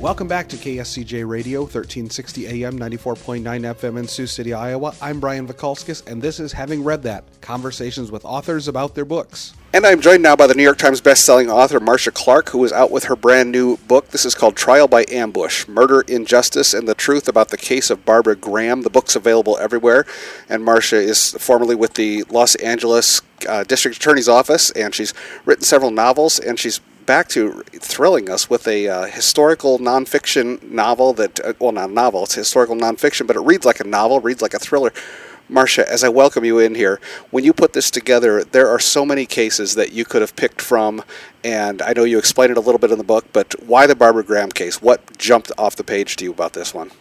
Welcome back to KSCJ Radio, 1360 AM, 94.9 FM in Sioux City, Iowa. I'm Brian Vikalskis, and this is Having Read That, conversations with authors about their books. And I'm joined now by the New York Times bestselling author Marcia Clark, who is out with her brand new book. This is called Trial by Ambush, Murder, Injustice, and the Truth About the Case of Barbara Graham. The book's available everywhere, and Marcia is formerly with the Los Angeles District Attorney's Office, and she's written several novels, and she's back to thrilling us with a historical nonfiction novel that, well, not a novel, it's historical nonfiction, but it reads like a novel, reads like a thriller. Marcia, as I welcome you in here, when you put this together, there are so many cases that you could have picked from, and I know you explain it a little bit in the book, but why the Barbara Graham case? What jumped off the page to you about this one?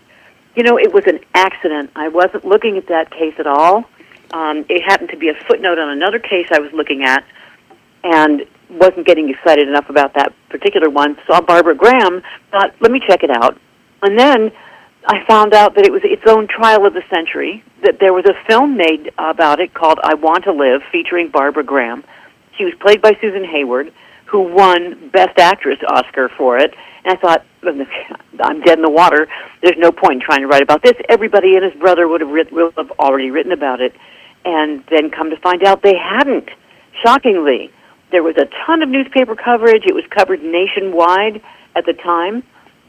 You know, it was an accident. I wasn't looking at that case at all. It happened to be a footnote on another case I was looking at, and wasn't getting excited enough about that particular one. Saw Barbara Graham, thought, let me check it out. And then I found out that it was its own trial of the century, that there was a film made about it called I Want to Live, featuring Barbara Graham. She was played by Susan Hayward, who won Best Actress Oscar for it. And I thought, I'm dead in the water. There's no point in trying to write about this. Everybody and his brother would have already written about it. And then come to find out they hadn't, shockingly. There was a ton of newspaper coverage. It was covered nationwide at the time.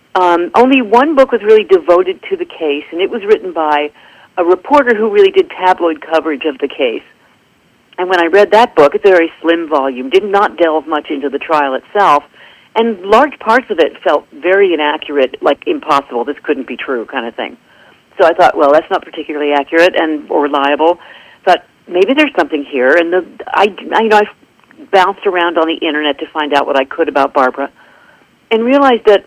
Only one book was really devoted to the case, and it was written by a reporter who really did tabloid coverage of the case. And when I read that book, it's a very slim volume, did not delve much into the trial itself, and large parts of it felt very inaccurate, like impossible, this couldn't be true kind of thing. So I thought, well, that's not particularly accurate or reliable, but maybe there's something here. And I bounced around on the internet to find out what I could about Barbara, and realized that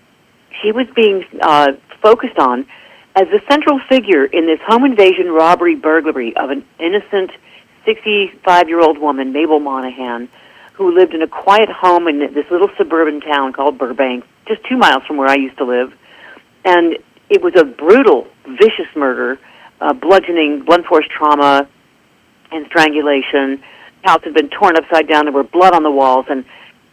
she was being focused on as the central figure in this home invasion, robbery, burglary of an innocent 65-year-old woman, Mabel Monahan, who lived in a quiet home in this little suburban town called Burbank, just 2 miles from where I used to live. And it was a brutal, vicious murder, bludgeoning, blunt force trauma, and strangulation. The house had been torn upside down. There were blood on the walls. And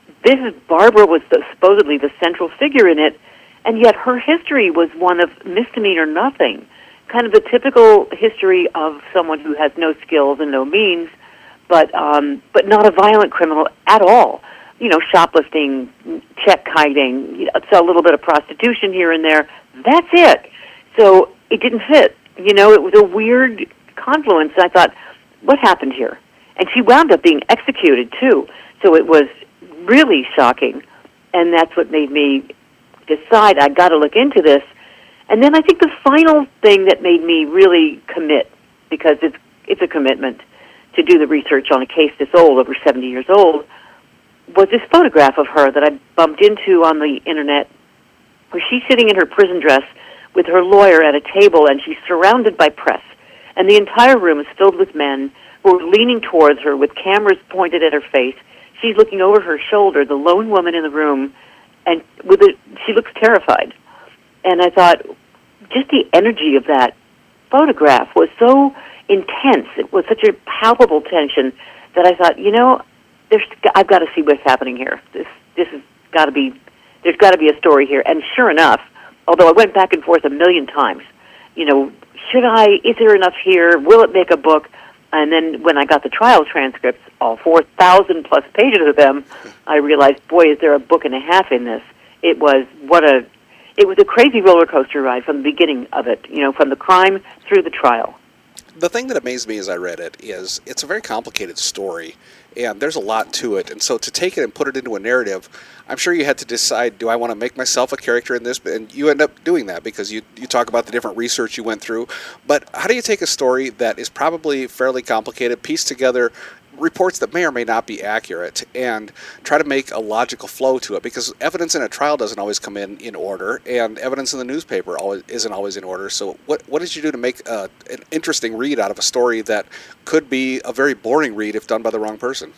Barbara was supposedly the central figure in it, and yet her history was one of misdemeanor nothing, kind of the typical history of someone who has no skills and no means, but not a violent criminal at all. You know, shoplifting, check kiting, so a little bit of prostitution here and there. That's it. So it didn't fit. You know, it was a weird confluence. I thought, what happened here? And she wound up being executed, too. So it was really shocking, and that's what made me decide I got to look into this. And then I think the final thing that made me really commit, because it's a commitment to do the research on a case this old, over 70 years old, was this photograph of her that I bumped into on the internet, where she's sitting in her prison dress with her lawyer at a table, and she's surrounded by press. And the entire room is filled with men who are leaning towards her with cameras pointed at her face. She's looking over her shoulder, the lone woman in the room, and she looks terrified. And I thought, just the energy of that photograph was so intense. It was such a palpable tension that I thought, you know, I've got to see what's happening here. This has got to be, there's got to be a story here. And sure enough, although I went back and forth a million times, you know, is there enough here? Will it make a book? And then when I got the trial transcripts, all 4,000 plus pages of them, I realized, boy, is there a book and a half in this. It was a crazy roller coaster ride from the beginning of it, you know, from the crime through the trial. The thing that amazed me as I read it is it's a very complicated story, and there's a lot to it. And so to take it and put it into a narrative, I'm sure you had to decide, do I want to make myself a character in this? And you end up doing that because you talk about the different research you went through. But how do you take a story that is probably fairly complicated, piece together reports that may or may not be accurate, and try to make a logical flow to it? Because evidence in a trial doesn't always come in order, and evidence in the newspaper isn't always in order. So what did you do to make an interesting read out of a story that could be a very boring read if done by the wrong person?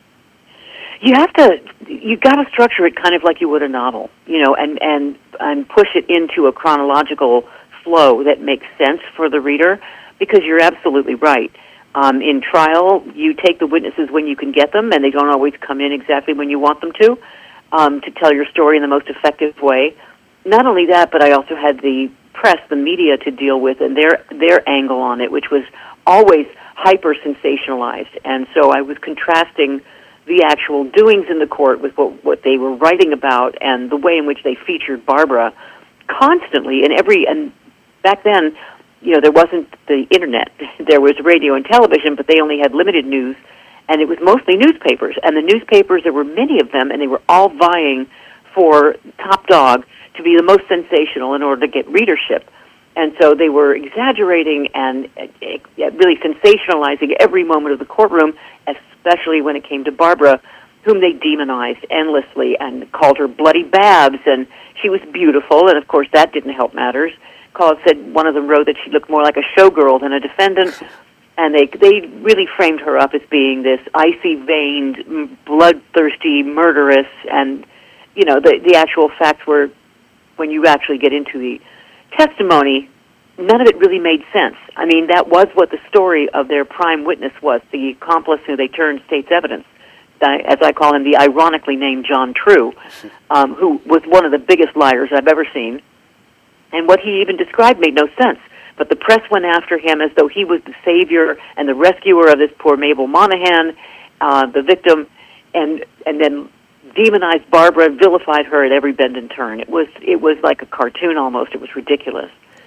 You got to structure it kind of like you would a novel, you know, and push it into a chronological flow that makes sense for the reader, because you're absolutely right. In trial, you take the witnesses when you can get them, and they don't always come in exactly when you want them to. to tell your story in the most effective way. Not only that, but I also had the press, the media, to deal with, and their angle on it, which was always hyper-sensationalized. And so I was contrasting the actual doings in the court with what they were writing about and the way in which they featured Barbara constantly. And back then, there wasn't the internet. There was radio and television, but they only had limited news, and it was mostly newspapers. And the newspapers, there were many of them, and they were all vying for top dog to be the most sensational in order to get readership. And so they were exaggerating and really sensationalizing every moment of the courtroom, especially when it came to Barbara, whom they demonized endlessly and called her Bloody Babs, and she was beautiful, and of course that didn't help matters. One of them wrote that she looked more like a showgirl than a defendant, and they really framed her up as being this icy-veined, bloodthirsty murderess, and, the actual facts were, when you actually get into the testimony, none of it really made sense. I mean, that was what the story of their prime witness was, the accomplice who they turned state's evidence, as I call him, the ironically named John True, who was one of the biggest liars I've ever seen. And what he even described made no sense. But the press went after him as though he was the savior and the rescuer of this poor Mabel Monahan, the victim, and then demonized Barbara, vilified her at every bend and turn. It was like a cartoon almost. It was ridiculous.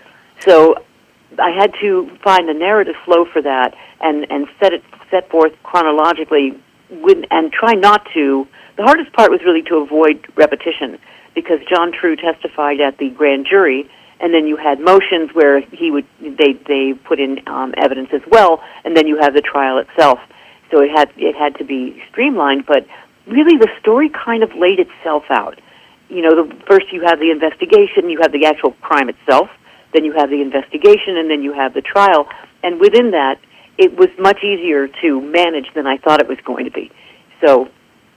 So I had to find a narrative flow for that and set forth chronologically and try not to. The hardest part was really to avoid repetition, because John True testified at the grand jury, and then you had motions where they put in evidence as well, and then you have the trial itself. So it had to be streamlined, but really the story kind of laid itself out. First you have the investigation, you have the actual crime itself, then you have the investigation, and then you have the trial. And within that, it was much easier to manage than I thought it was going to be. So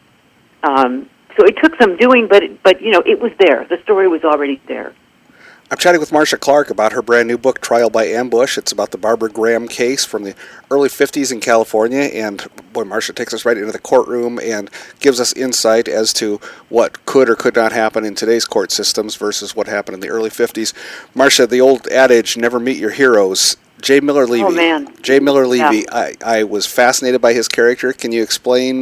it took some doing, but it was there. The story was already there. I'm chatting with Marcia Clark about her brand new book, Trial by Ambush. It's about the Barbara Graham case from the early 50s in California, and boy, Marcia takes us right into the courtroom and gives us insight as to what could or could not happen in today's court systems versus what happened in the early 50s. Marcia, the old adage, never meet your heroes. J. Miller Levy. Oh, man. J. Miller Levy. Yeah. I was fascinated by his character. Can you explain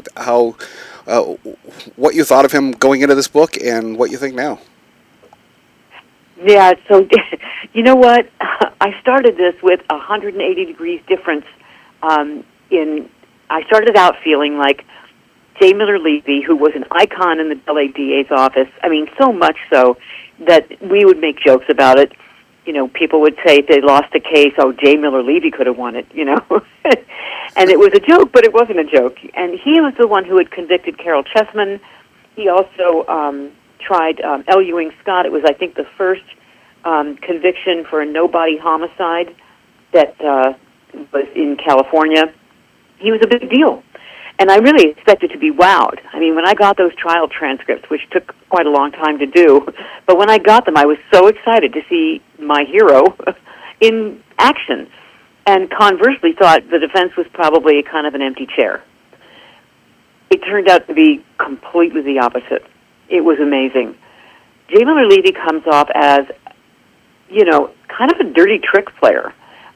what you thought of him going into this book and what you think now? Yeah, so you know what? I started this with 180 degrees difference. I started out feeling like J. Miller Levy, who was an icon in the LA DA's office. I mean, so much so that we would make jokes about it. People would say if they lost a case, oh, J. Miller Levy could have won it, And it was a joke, but it wasn't a joke. And he was the one who had convicted Carol Chessman. He also tried L. Ewing Scott. It was, I think, the first conviction for a no-body homicide that was in California. He was a big deal. And I really expected to be wowed. I mean, when I got those trial transcripts, which took quite a long time to do, but when I got them, I was so excited to see my hero in action, and conversely thought the defense was probably kind of an empty chair. It turned out to be completely the opposite. It was amazing. J. Miller Levy comes off as, kind of a dirty trick player.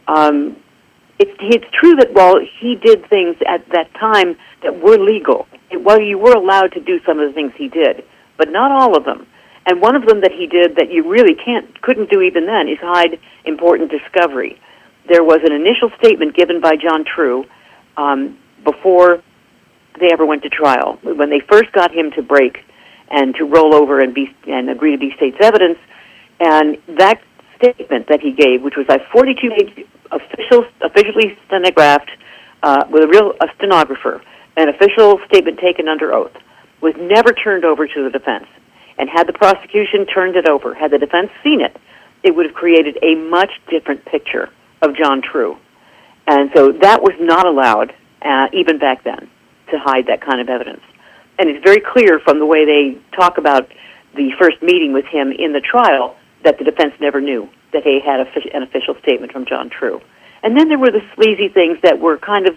It's true that while he did things at that time that were legal, you were allowed to do some of the things he did, but not all of them. And one of them that he did that you really couldn't do even then is hide important discovery. There was an initial statement given by John True before they ever went to trial. When they first got him to break and to roll over and agree to be state's evidence, and that statement that he gave, which was a 42-page officially stenographed with a stenographer, an official statement taken under oath, was never turned over to the defense. And had the prosecution turned it over, had the defense seen it, it would have created a much different picture of John True. And so that was not allowed, even back then, to hide that kind of evidence. And it's very clear from the way they talk about the first meeting with him in the trial that the defense never knew that they had an official statement from John True. And then there were the sleazy things that were kind of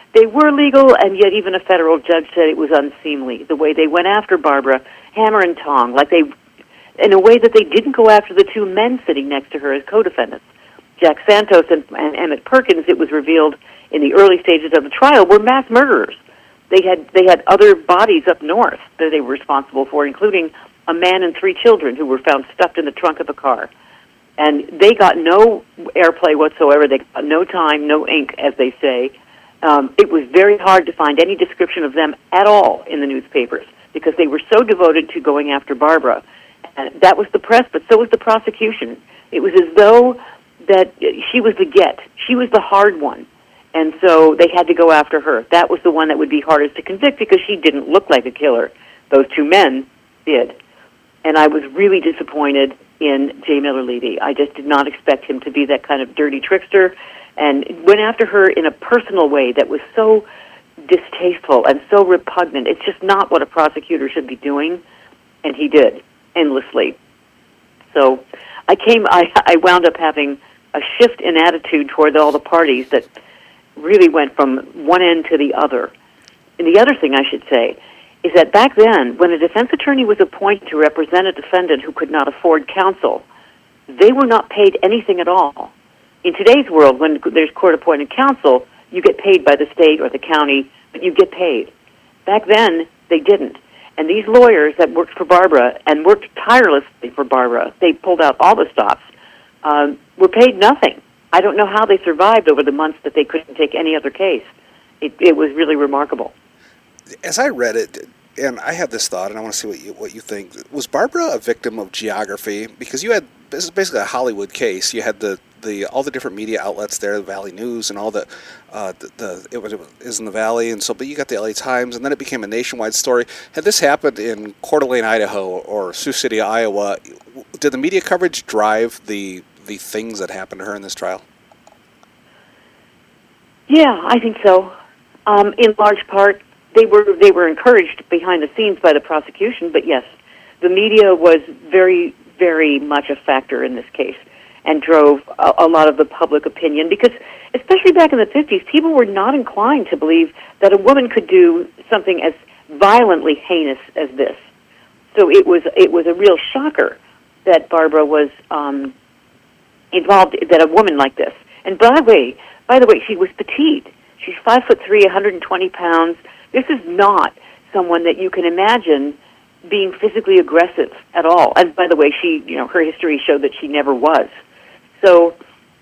they were legal, and yet even a federal judge said it was unseemly, the way they went after Barbara, hammer and tong, like they, in a way that they didn't go after the two men sitting next to her as co-defendants. Jack Santos and Emmett Perkins, it was revealed in the early stages of the trial, were mass murderers. They had other bodies up north that they were responsible for, including a man and 3 children who were found stuffed in the trunk of a car. And they got no airplay whatsoever. They got no time, no ink, as they say. It was very hard to find any description of them at all in the newspapers because they were so devoted to going after Barbara. And that was the press, but so was the prosecution. It was as though that she was the get. She was the hard one. And so they had to go after her. That was the one that would be hardest to convict because she didn't look like a killer. Those 2 men did. And I was really disappointed in J. Miller Levy. I just did not expect him to be that kind of dirty trickster, and went after her in a personal way that was so distasteful and so repugnant. It's just not what a prosecutor should be doing, and he did, endlessly. So I wound up having a shift in attitude toward all the parties that really went from one end to the other. And the other thing I should say is that back then, when a defense attorney was appointed to represent a defendant who could not afford counsel, they were not paid anything at all. In today's world, when there's court-appointed counsel, you get paid by the state or the county, but you get paid. Back then, they didn't. And these lawyers that worked for Barbara and worked tirelessly for Barbara, they pulled out all the stops, were paid nothing. I don't know how they survived over the months that they couldn't take any other case. It was really remarkable. As I read it, and I had this thought, and I want to see what you think. Was Barbara a victim of geography? Because this is basically a Hollywood case. You had all the different media outlets there, the Valley News, and all it was in the Valley, and so. But you got the LA Times, and then it became a nationwide story. Had this happened in Coeur d'Alene, Idaho, or Sioux City, Iowa, did the media coverage drive the things that happened to her in this trial? Yeah, I think so. In large part, they were encouraged behind the scenes by the prosecution, but yes, the media was very, very much a factor in this case and drove a lot of the public opinion because, especially back in the 50s, people were not inclined to believe that a woman could do something as violently heinous as this. So it was a real shocker that Barbara was involved, that a woman like this. And by the way, she was petite. She's 5'3", 120 pounds. This is not someone that you can imagine being physically aggressive at all. And by the way, her history showed that she never was. So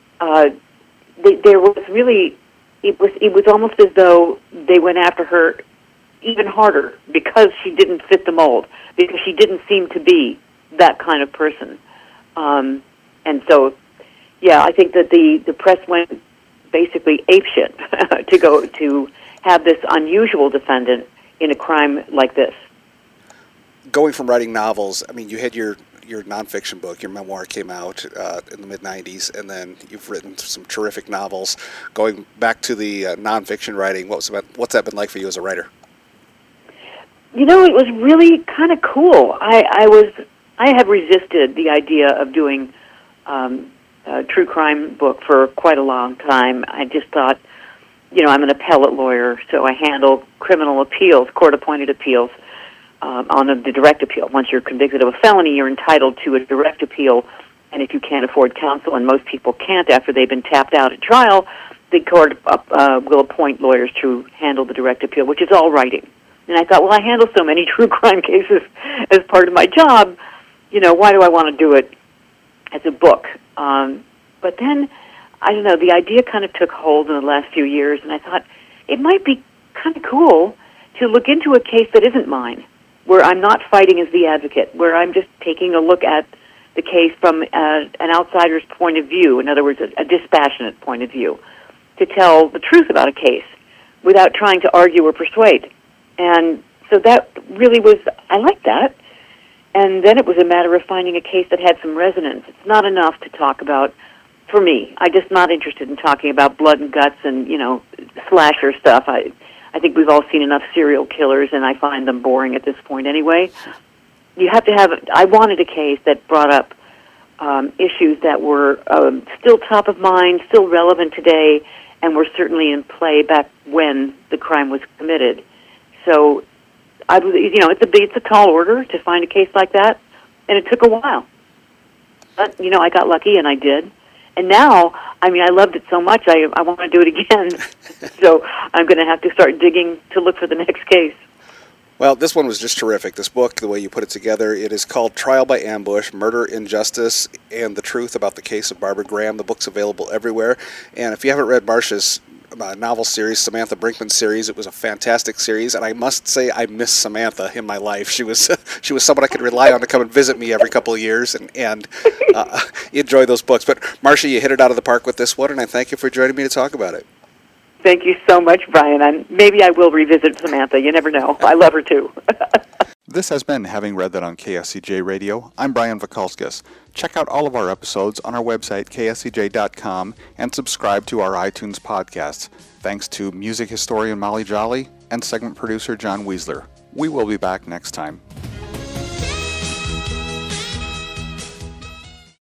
there was really, it was almost as though they went after her even harder because she didn't fit the mold, because she didn't seem to be that kind of person. And so, yeah, I think that the press went basically apeshit to have this unusual defendant in a crime like this. Going from writing novels, I mean, you had your nonfiction book, your memoir came out in the mid-'90s, and then you've written some terrific novels. Going back to the nonfiction writing, what's that been like for you as a writer? You know, it was really kind of cool. I had resisted the idea of doing a true crime book for quite a long time. I just thought, I'm an appellate lawyer, so I handle criminal appeals, court-appointed appeals, on the direct appeal. Once you're convicted of a felony, you're entitled to a direct appeal, and if you can't afford counsel, and most people can't after they've been tapped out at trial, the court will appoint lawyers to handle the direct appeal, which is all writing. And I thought, well, I handle so many true crime cases as part of my job, why do I want to do it as a book? But then, I don't know, the idea kind of took hold in the last few years, and I thought it might be kind of cool to look into a case that isn't mine, where I'm not fighting as the advocate, where I'm just taking a look at the case from an outsider's point of view, in other words, a dispassionate point of view, to tell the truth about a case without trying to argue or persuade. And so that really was, I liked that. And then it was a matter of finding a case that had some resonance. It's not enough to talk about, for me, I'm just not interested in talking about blood and guts and, slasher stuff. I think we've all seen enough serial killers, and I find them boring at this point anyway. You have to have, I wanted a case that brought up issues that were still top of mind, still relevant today, and were certainly in play back when the crime was committed. So, it's a tall order to find a case like that, and it took a while. But, I got lucky, and I did. And now, I loved it so much, I want to do it again. So I'm going to have to start digging to look for the next case. Well, this one was just terrific. This book, the way you put it together, it is called Trial by Ambush, Murder, Injustice, and the Truth About the Case of Barbara Graham. The book's available everywhere. And if you haven't read Marcia's novel series, Samantha Brinkman series, it was a fantastic series. And I must say I miss Samantha in my life. She was someone I could rely on to come and visit me every couple of years and enjoy those books. But Marcia, you hit it out of the park with this one, and I thank you for joining me to talk about it. Thank you so much, Brian. And maybe I will revisit Samantha. You never know. I love her, too. This has been Having Read That on KSCJ Radio. I'm Brian Vakalskis. Check out all of our episodes on our website, kscj.com, and subscribe to our iTunes podcasts. Thanks to music historian Molly Jolly and segment producer John Weisler. We will be back next time.